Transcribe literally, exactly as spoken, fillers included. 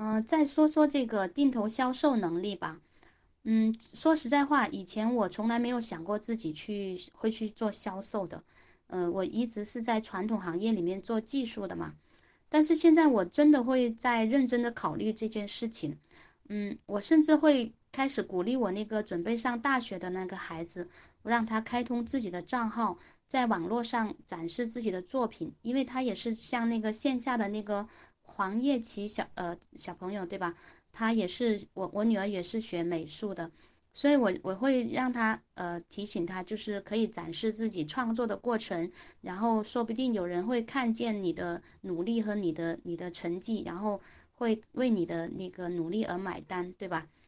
呃，再说说这个定投销售能力吧。嗯，说实在话，以前我从来没有想过自己去会去做销售的。呃，我一直是在传统行业里面做技术的嘛。但是现在我真的会在认真的考虑这件事情。嗯，我甚至会开始鼓励我那个准备上大学的那个孩子，我让他开通自己的账号，在网络上展示自己的作品，因为他也是像那个线下的那个黄叶琪小呃小朋友，对吧？他也是我我女儿也是学美术的，所以我我会让他呃提醒他，就是可以展示自己创作的过程，然后说不定有人会看见你的努力和你的你的成绩，然后会为你的那个努力而买单，对吧？